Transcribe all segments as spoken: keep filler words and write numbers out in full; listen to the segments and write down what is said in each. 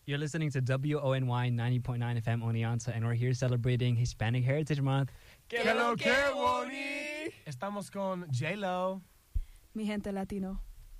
You're listening to W O N Y ninety point nine F M Oneonta, and we're here celebrating Hispanic Heritage Month. ¡Que lo que, Woni! Estamos con J-Lo. Mi gente latino.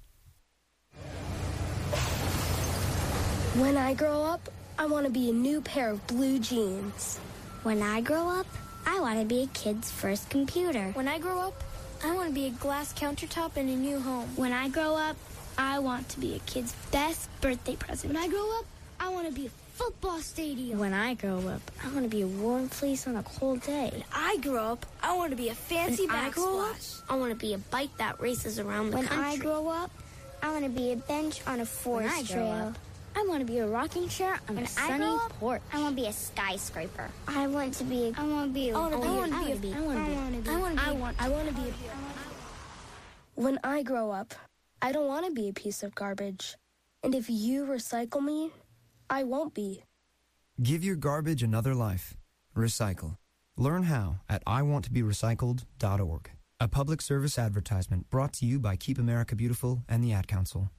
When I grow up, I want to be a new pair of blue jeans. When I grow up, I want to be a kid's first computer. When I grow up, I want to be a glass countertop in a new home. When I grow up, I want to be a kid's best birthday present. When I grow up, I want to be a football stadium. When I grow up, I want to be a warm fleece on a cold day. When I grow up, I want to be a fancy when I grow up, backsplash. I want to be a bike that races around the when country. When I grow up, I want to be a bench on a forest when I trail. Grow up, I want to be a rocking chair on when a sunny I up, porch. I want to be a skyscraper. I want to be. I want to be. A, I want to be. I want to be. I want to be. I want to be. I want to be. I want. I want to be. When I grow up, I don't want to be a piece of garbage. And if you recycle me, I won't be. Give your garbage another life. Recycle. Learn how at I want to be recycled dot org. A public service advertisement brought to you by Keep America Beautiful and the Ad Council.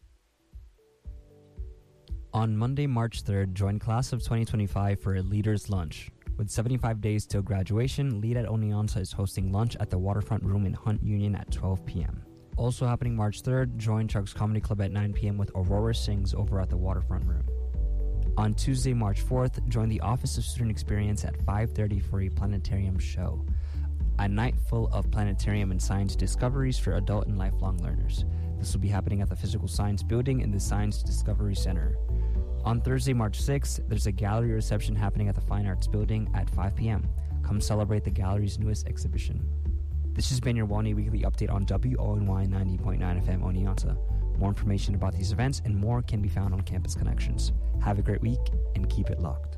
On Monday, March third, join Class of twenty twenty-five for a Leaders Lunch. With seventy-five days till graduation, Lead at Oneonta is hosting lunch at the Waterfront Room in Hunt Union at twelve p.m. Also happening March third, join Chuck's Comedy Club at nine p.m. with Aurora Sings over at the Waterfront Room. On Tuesday, March fourth, join the Office of Student Experience at five thirty for a planetarium show. A night full of planetarium and science discoveries for adult and lifelong learners. This will be happening at the Physical Science Building in the Science Discovery Center. On Thursday, March sixth, there's a gallery reception happening at the Fine Arts Building at five p.m. Come celebrate the gallery's newest exhibition. This has been your Wani Weekly Update on W O N Y ninety point nine F M Oneonta. More information about these events and more can be found on Campus Connections. Have a great week and keep it locked.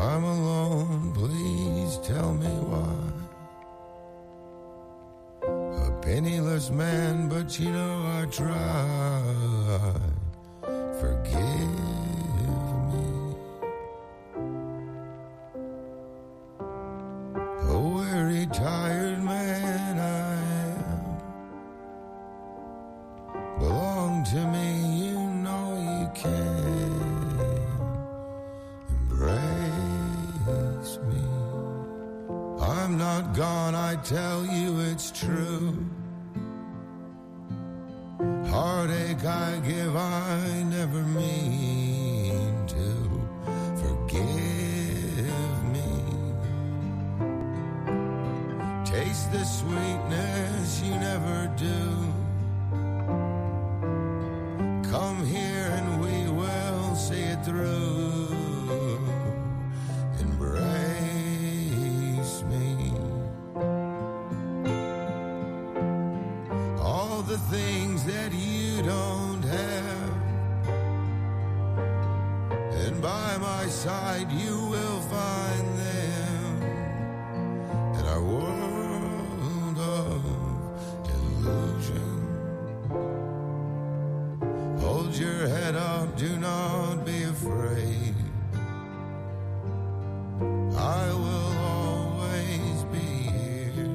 I'm alone, please tell me why. A penniless man, but you know I tried. Forgive me. A weary, tired man I am. Belong to me, you know you can. Embrace me. I'm not gone, I tell you it's true. Heartache I give, I never mean to. Forgive me. Taste the sweetness you never do. Come here and we will see it through. Embrace me. All the things that you don't have, and by my side you will find them in our world of illusion. Hold your head up, do not be afraid. I will always be here.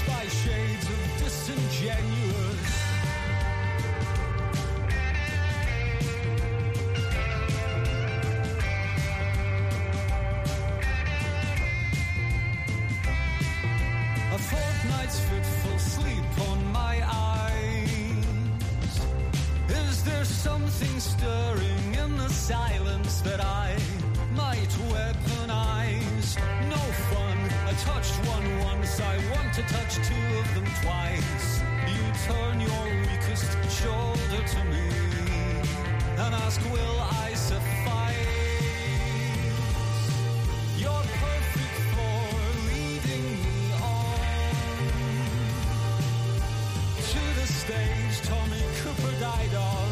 spy shades of disingenuous. A fortnight's fitful sleep on my eyes. Is there something stirring in the silence that I might weaponize? No fun, I touched one once, I want to touch two of them twice. You turn your weakest shoulder to me and ask, will I suffice? You're perfect for leading me on to the stage Tommy Cooper died on.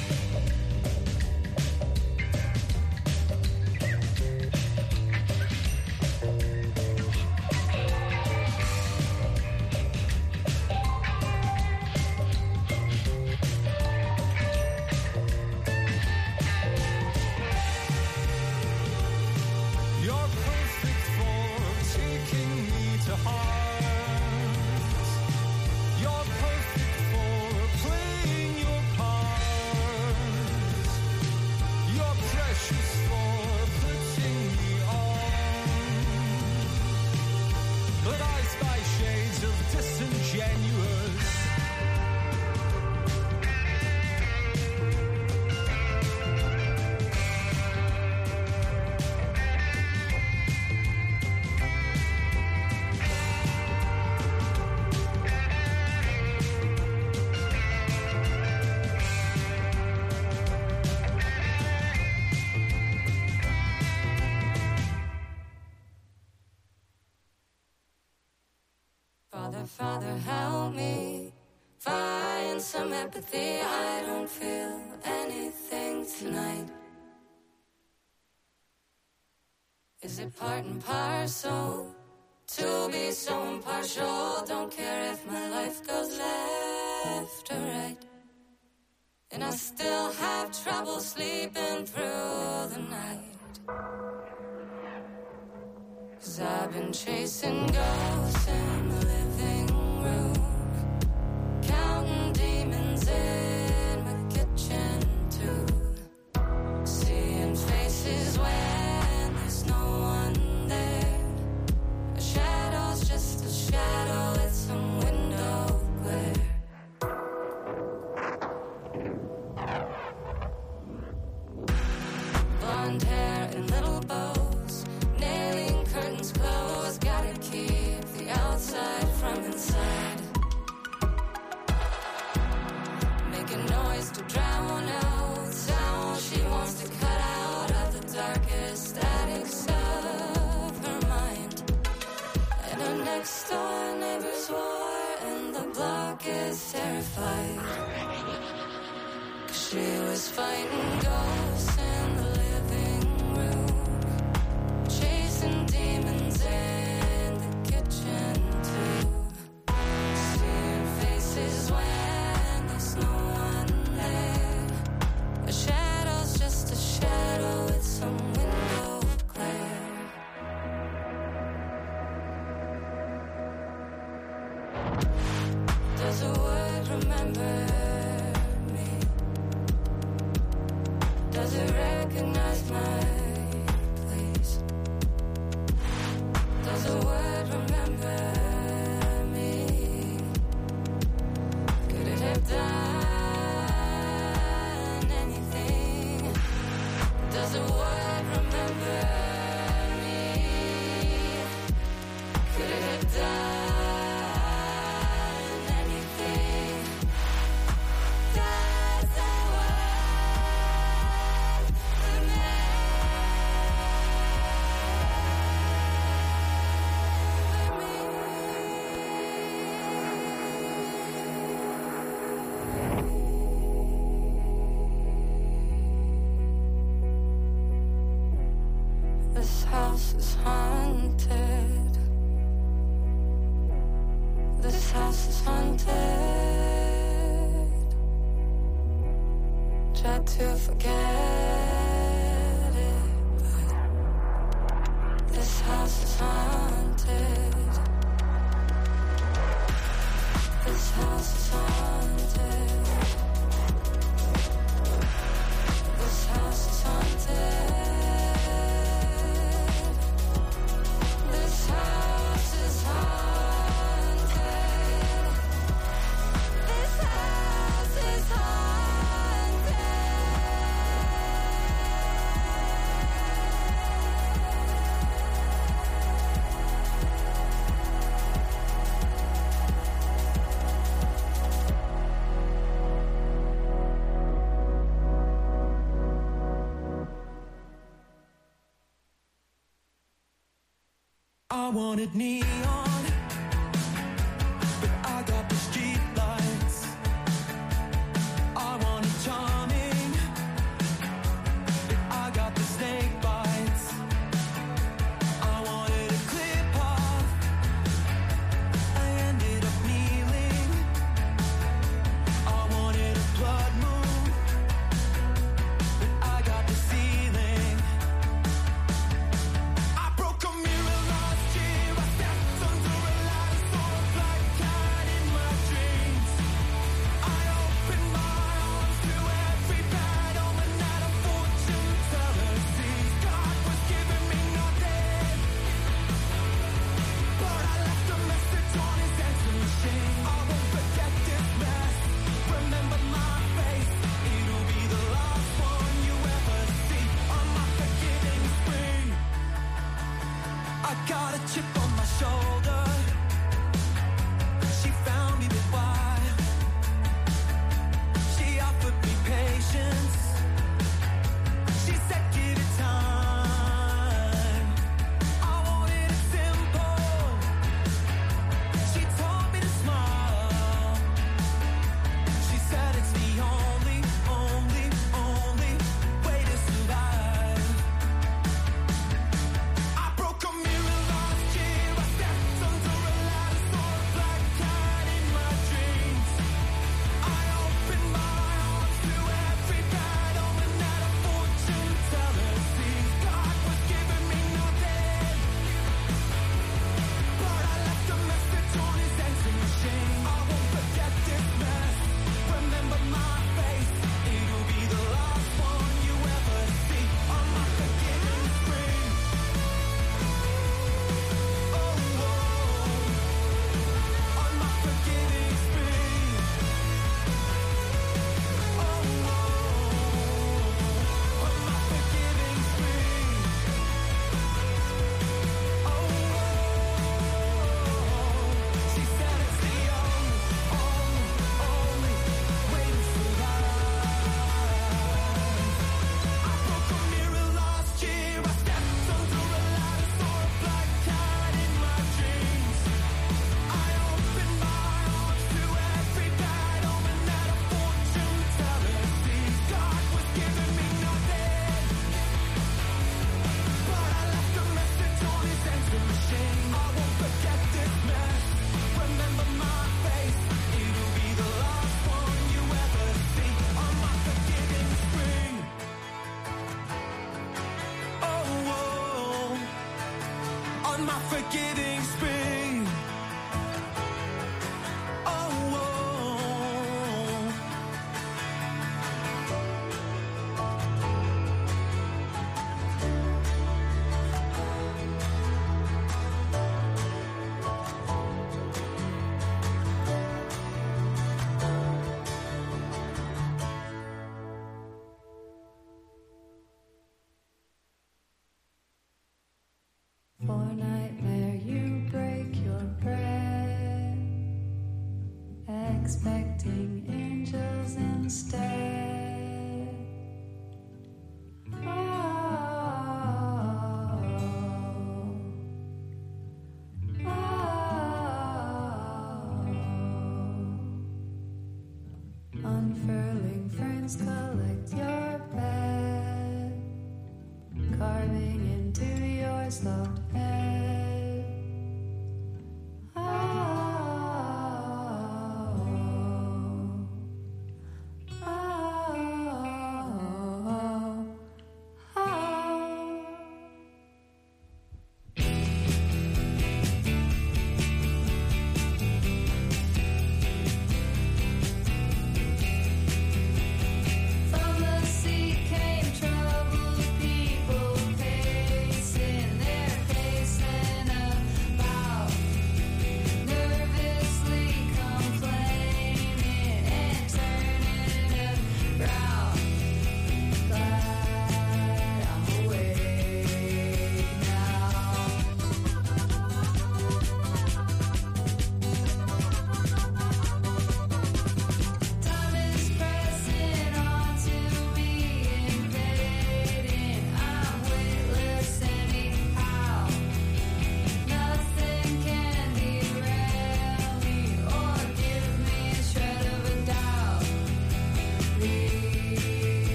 Father, help me find some empathy. I don't feel anything tonight. Is it part and parcel to be so impartial? Don't care if my life goes left or right. And I still have trouble sleeping through the night. 'Cause I've been chasing ghosts in the living room, counting demons in my kitchen too, seeing faces when there's no one there. A shadow's just a shadow with some window glare. Blonde hair and little bows, nailing curtains closed, gotta keep the outside from inside. Making noise to drown out sound she wants to cut out of the darkest attics of her mind. And her next door neighbor's war and the block is terrified. 'Cause she was fighting ghosts in the living room, chasing demons in the kitchen too, seeing faces when there's no one there. A shadow's just a shadow with some window glare. Does a word remember me? Does it recognize my place? Does a word remember me? Could it have done anything? Does a word remember me? Could it have done anything? Does a word This house is haunted. This house is haunted. Try to forget it, but this house is haunted. house is haunted. This house is haunted. This house is haunted. This house is haunted. I wanted neon, but I got the street lights. I wanted charming, but I got the snake bites. I wanted a clear path, I ended up kneeling. I wanted a blood moon, but I got the ceiling. I broke a mirror last year. I stepped under a ladder, saw a black cat in my dreams. I opened my arms to every bad omen that a fortune teller sees. God was giving me nothing, but I left a message on his answering machine. I won't forget this mess. Remember my face. It'll be the last one you ever see on my forgiving screen. I got a chip on my shoulder. She found me, but why? She offered me patience. She said give it time. I wanted it simple. She told me to smile. She said it's the only, only, only way to survive. I broke a mirror last year. I stepped under a ladder, saw a black cat in my dreams. I opened my arms to every bad omen that a fortune teller sees. God was giving me nothing, but I left a message on his answering machine. I won't forget this mess. Remember my face. It'll be the last one you ever see on my forgiving screen. Oh, oh, on my forgiving screen. Oh, oh, on my forgiving screen. Oh, oh, she said it's the only, only, only way to survive. I broke a mirror last year. I stepped under a ladder, saw a black cat in my dreams. I opened my arms to every bad omen that a fortune teller sees. God was giving me nothing, but I left a message on his answering machine. I won't forget this mess. Remember my face. It'll be the last one you ever see on my forgiving screen. Oh, oh, on my forgiving screen. Oh, oh. For nightmare, you break your bread, expecting angels instead. Oh, oh, unfurling ferns collect your bed, carving into your slow head. Oh, oh, oh, oh.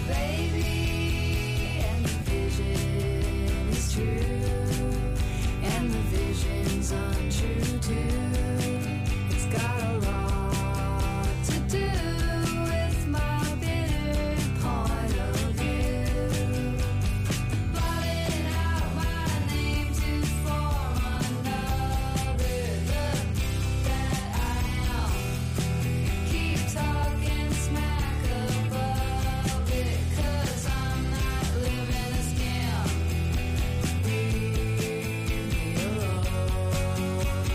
baby, and the vision is true, and the vision's untrue too. It's got a lot to do with my bitter point of view. Blotting out my name to form another look that I am. Keep talking smack above it, 'cause I'm not living a scam. Leave me alone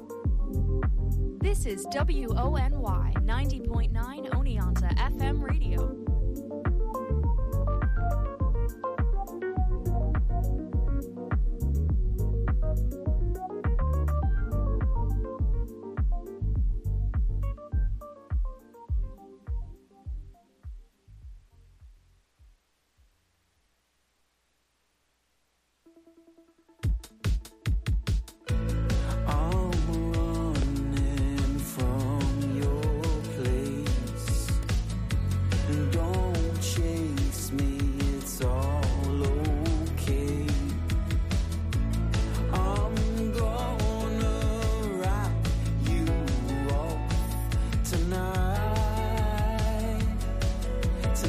This is W O N Y ninety point nine Oneonta F M Radio.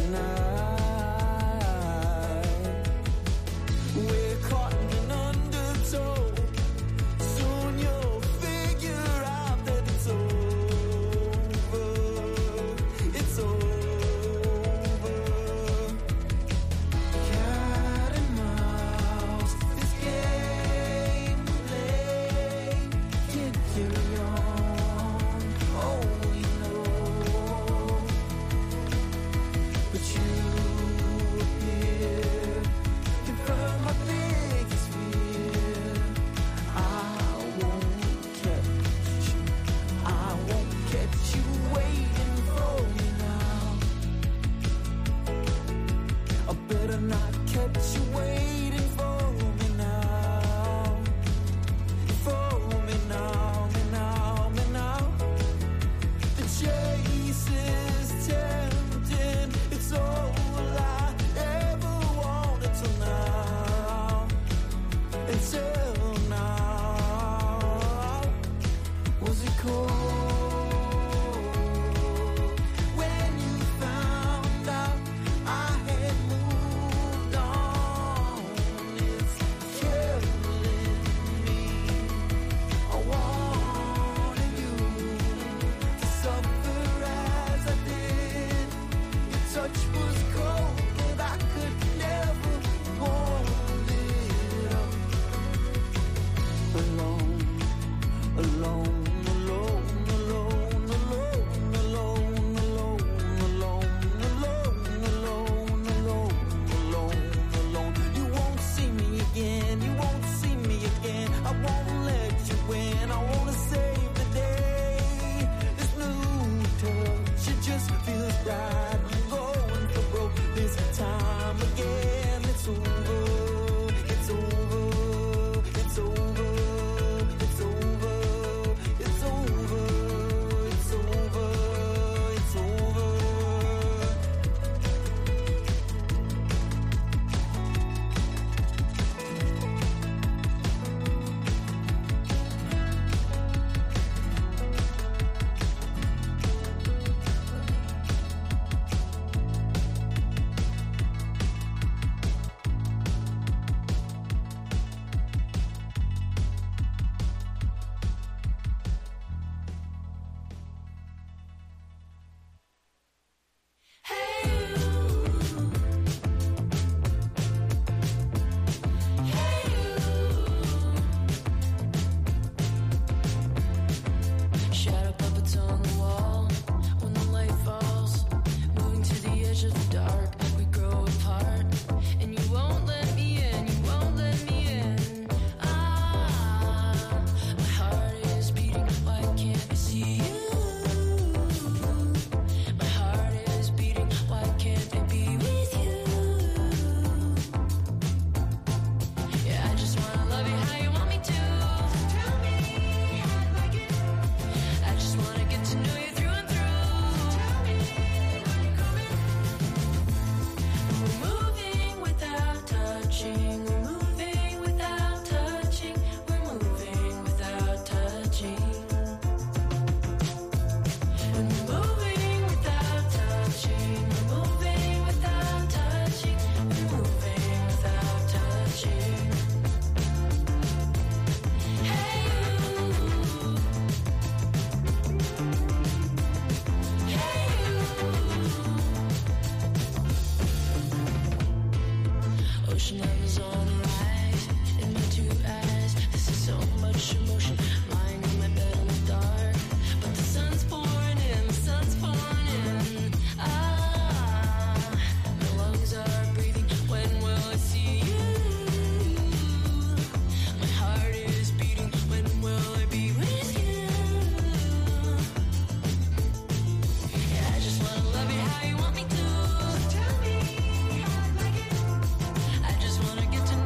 How you want me to. Tell me how I like it. I just wanna get to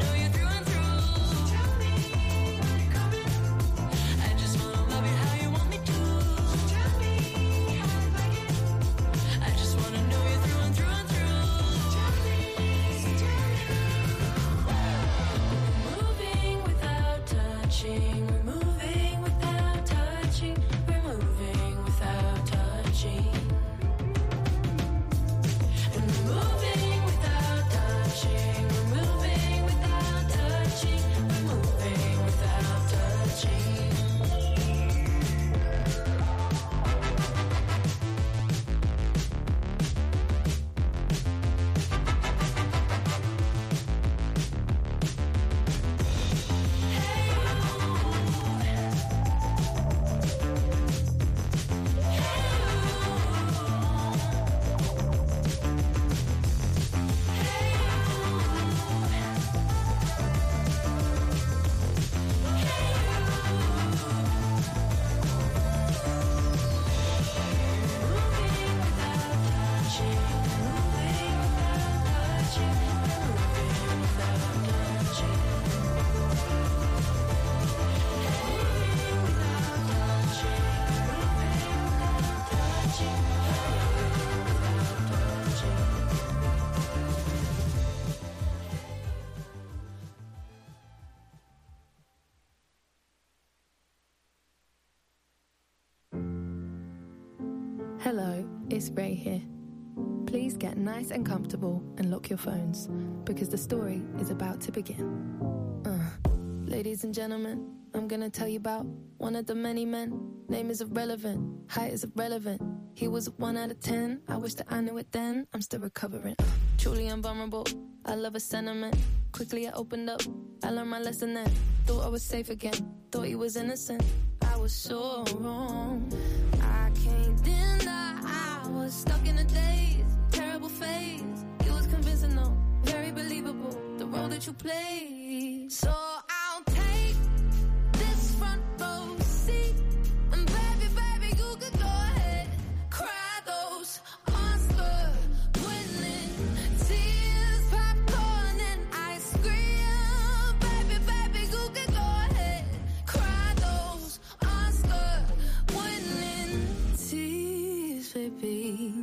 Hello, it's Ray here. Please get nice and comfortable and lock your phones, because the story is about to begin. Uh, ladies and gentlemen, I'm gonna tell you about one of the many men. Name is irrelevant, height is irrelevant. He was a one out of ten, I wish that I knew it then. I'm still recovering, truly invulnerable. I love a sentiment, quickly I opened up. I learned my lesson then, thought I was safe again. Thought he was innocent, I was so wrong. I can't deny I was stuck in a daze, terrible phase. He was convincing though, very believable, the role that you played. So I'll take this front row seat, and baby, baby, you could go ahead, cry those Oscar winning tears, popcorn and ice cream. Baby, baby, you could go ahead, cry those Oscar winning tears, baby.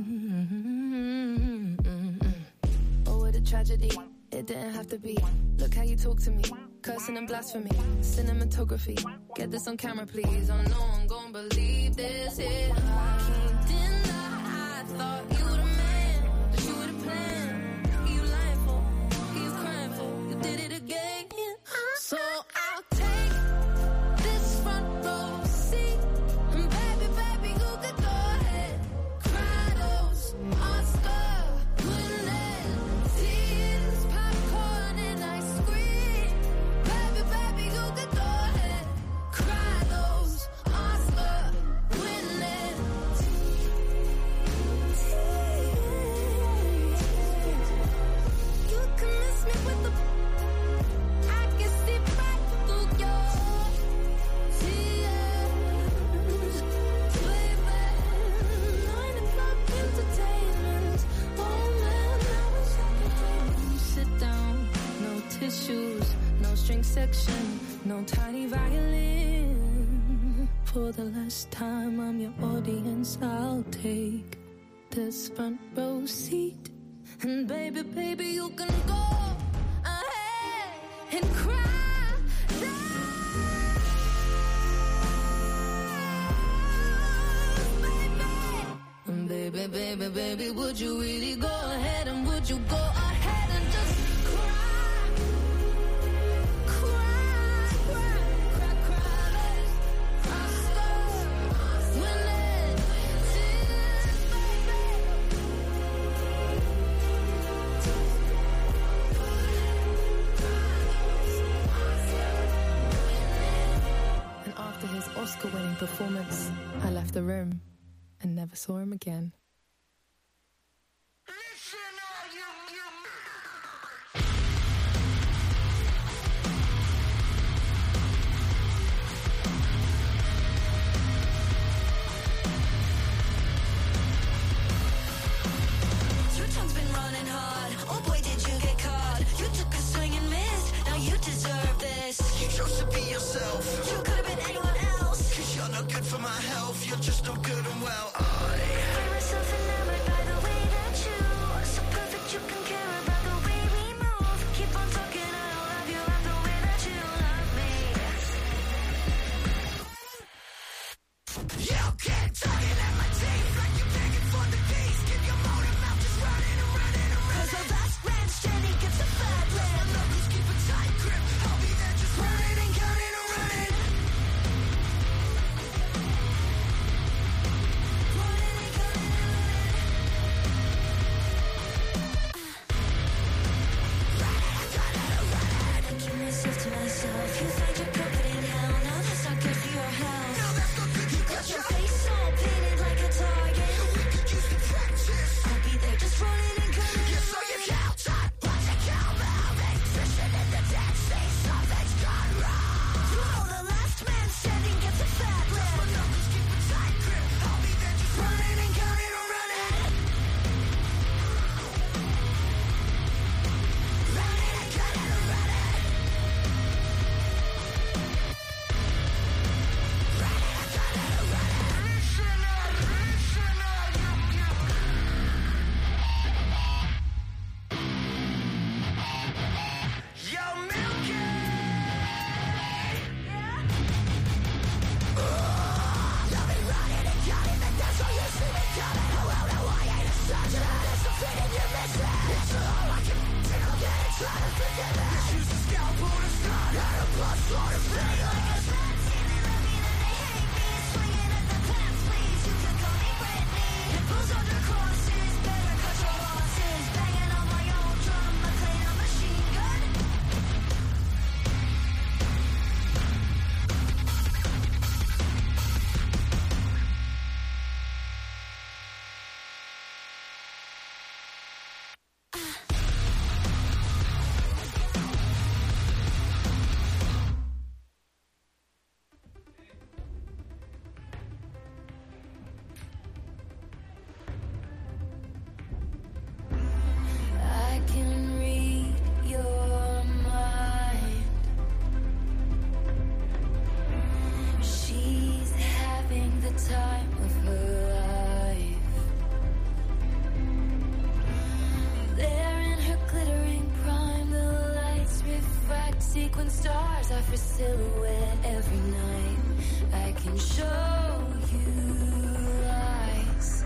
Oh, what a tragedy. It didn't have to be. Look how you talk to me, cursing and blasphemy, cinematography. Get this on camera, please. Oh no, I'm gonna believe this. Yeah. I can't deny I thought you were the man, but you were the plan. Who you lying for? Who you crying for? You did it again. So I'll take this front row seat, and baby, baby, you could go ahead, cry those Oscar winning tears, popcorn and ice cream. Baby, baby, you could go ahead, cry those Oscar winning tears. You can miss me with the, I can see right through your tears, baby. Nine o'clock entertainment. Oh man, I was sit down, no tissues, no string section, no tiny violin. For the last time, I'm your audience. I'll take this front row seat, and baby, baby, you can go ahead and cry. And baby, baby, baby, would you really go ahead, and would you go ahead and just cry, cry, cry, cry, cry, cry, stars, winning tears, baby. And after his Oscar-winning performance, I left the room and never saw him again. Your tongue's been running hard. Oh boy, did you get caught. You took a swing and missed. Now you deserve this. You chose to be yourself. You could have been anyone else. Cause you're no good for my health. You're just no good and well. I find myself enamored by the way that you are so perfect. You can care about the way we move. Keep on talking, I don't love you. Love the way that you love me. You keep tugging at my teeth like you're begging for the keys. Keep your motor mouth just running and running and running. Cause our best friend's Jenny gets a fat land. My knuckles keep a tight grip. I'll be there just running and counting and running. Running and counting and running. suffer silhouette every night. I can show you lies.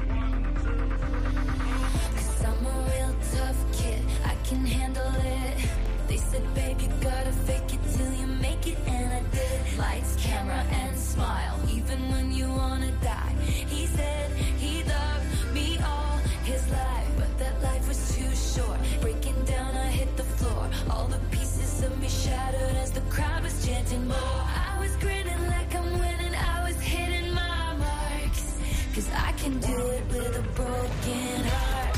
Cause I'm a real tough kid, I can handle it. They said, babe, you gotta fake it till you make it, and I did. Lights, camera, and smile, even when you wanna die. He said he loved me all his life, but that life was too short. Breaking down, I hit the floor. All the pieces of me shattered as the crowd was chanting more. I was grinning like I'm winning, I was hitting my marks. Cause I can do it with a broken heart.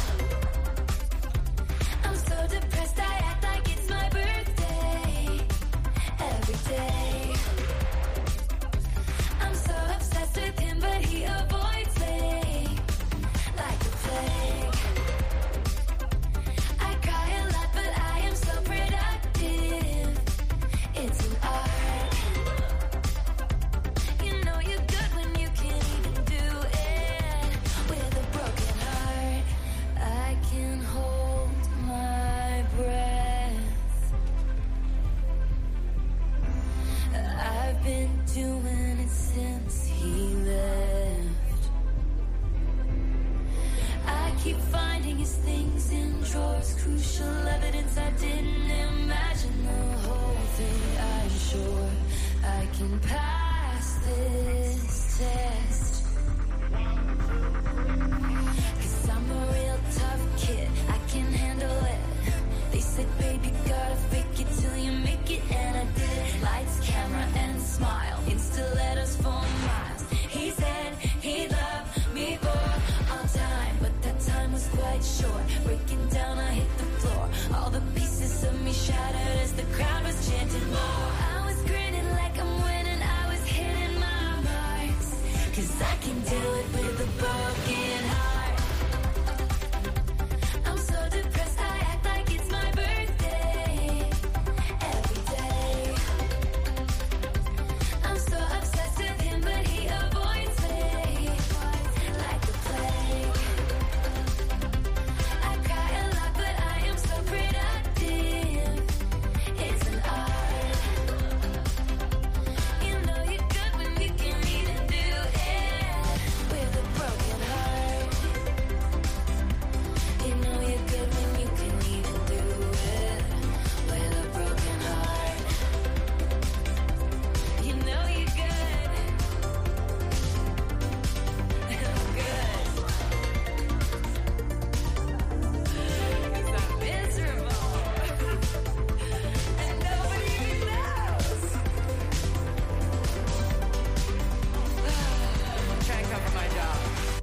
I'm so depressed, I act like it's my birthday every day. I'm so obsessed with him, but he avoids me like the plague. I cry a lot, but I am so productive. It's an art. You know you're good when you can't even do it with a broken heart. I can hold my breath. I've been doing it since he left. I keep finding his things in drawers, crucial evidence I didn't imagine the whole thing. I'm sure I can pass this test. Cause I'm a real tough kid, I can handle it. They said, baby, gotta fake it till you make it, and I did. Lights, camera, and smile, insta letters for miles. He said he loved me for all time, but that time was quite short. Breaking down, I hit the floor. All the pieces of me shattered as the crowd was chanting more. I was grinning like I'm winning, I was hitting my marks. Cause I can do it with a broken heart. I'm so depressed, I act like it's my birthday every day. I'm so obsessed with him, but he avoids me like the plague. I cry a lot, but I am so productive. It's an art. You know you're good when you can't even do it with a broken heart. You know you're good when you can't even do it with a broken heart. You know you're good. I'm good. 'Cause I'm miserable. And nobody even knows. I'm trying to cover my job.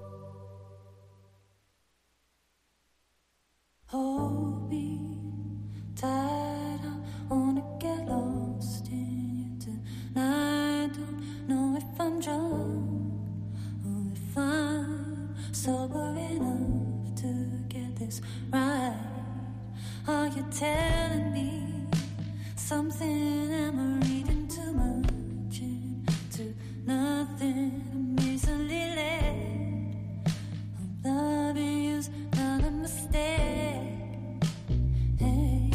Hold me tight, I wanna get lost in you tonight. Don't know if I'm drunk or if I'm sober enough to get this right. Are you telling me something? Am I reading too much into nothing? I'm easily led. I'm loving you's not a mistake. Hey,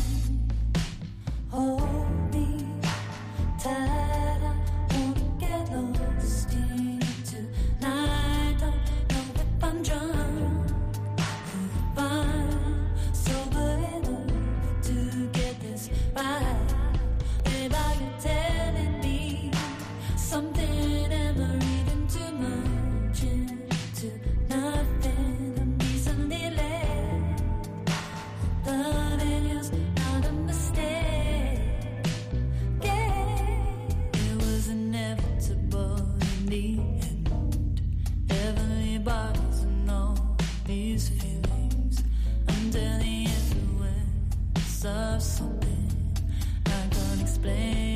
hold me tight, I wanna get lost in you tonight. Don't know if I'm drunk or if I'm sober enough to get this right. Babe, are you telling me something? Am I reading too much into nothing? I'm easily led. Loving you's not a mistake. Yeah, it was inevitable in the end. Heavenly bodies and all these feelings under the influence of something I can't explain.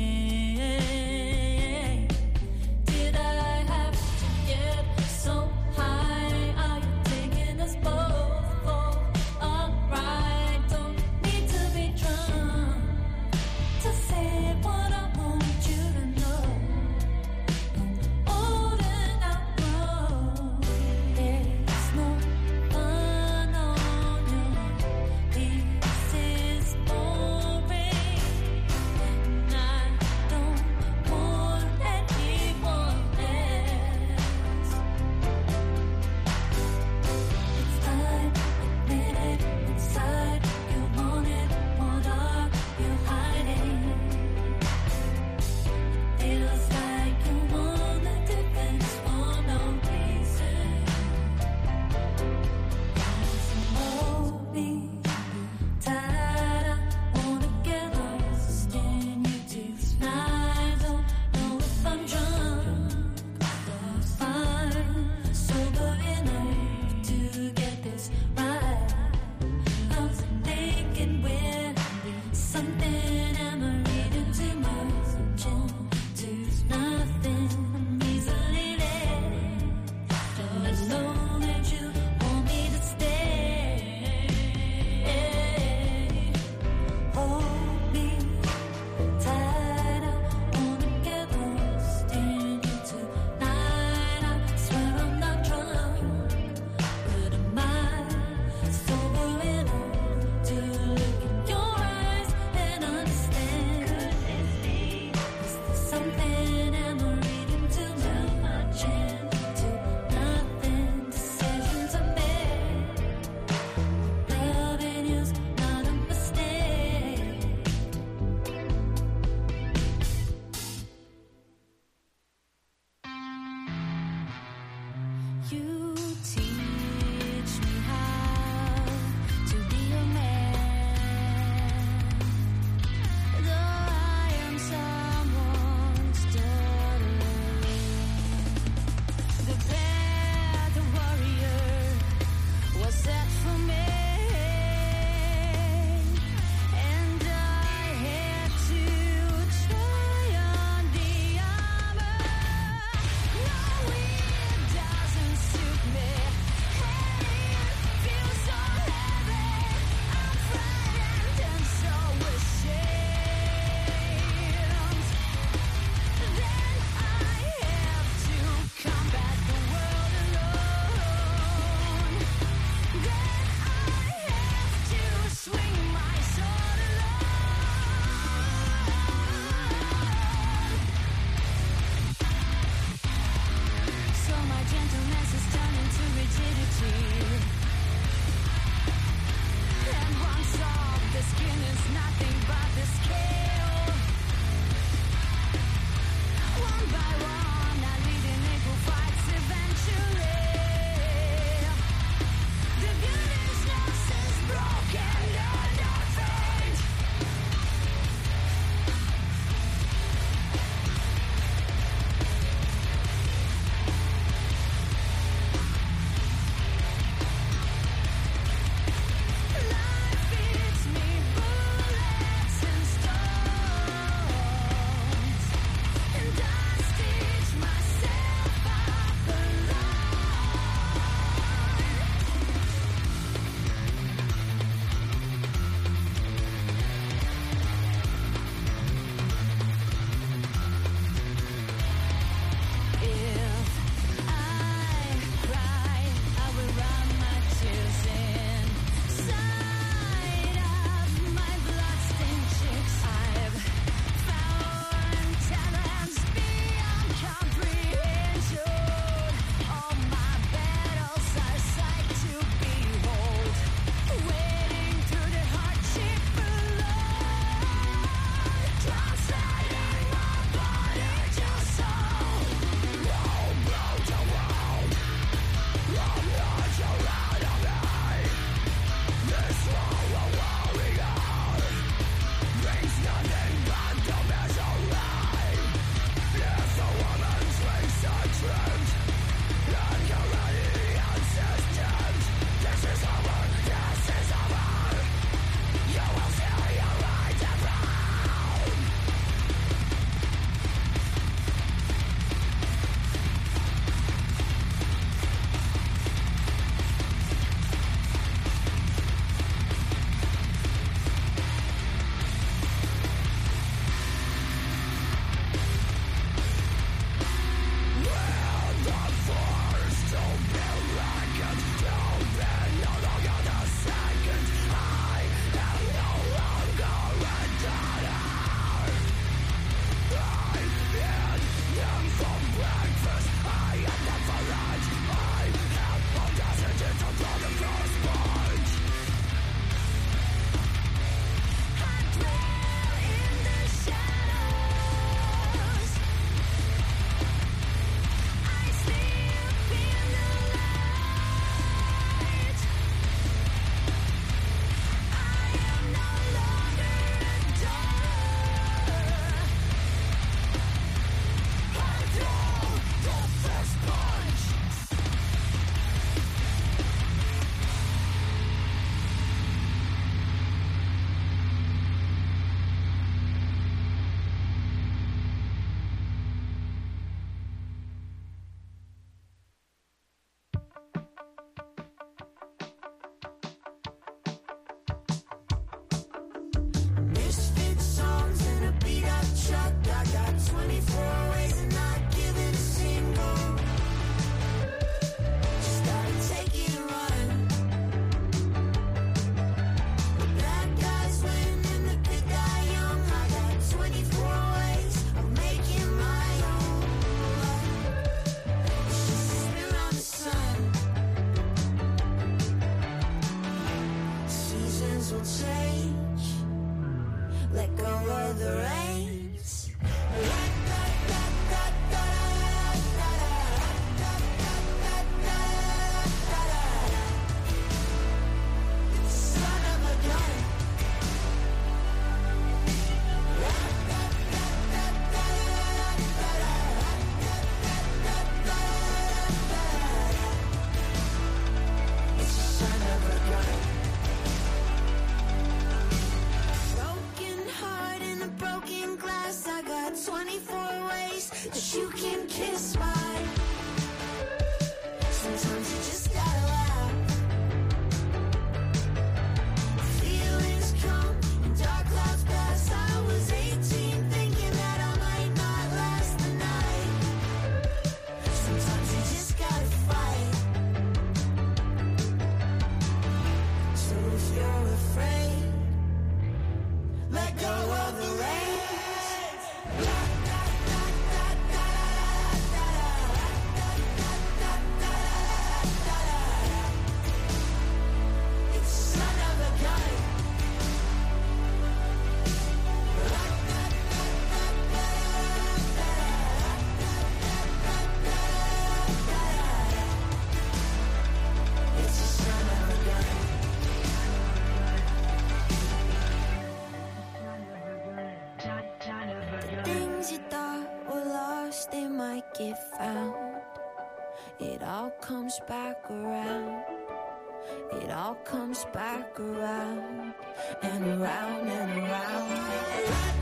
Did I have to get so high? Are you taking us both for a ride? Don't need to be drunk to say what I want you to know. I'm old and outgrown. There's no fun on your pieces for Da get found, it all comes back around. It all comes back around and around and around. Right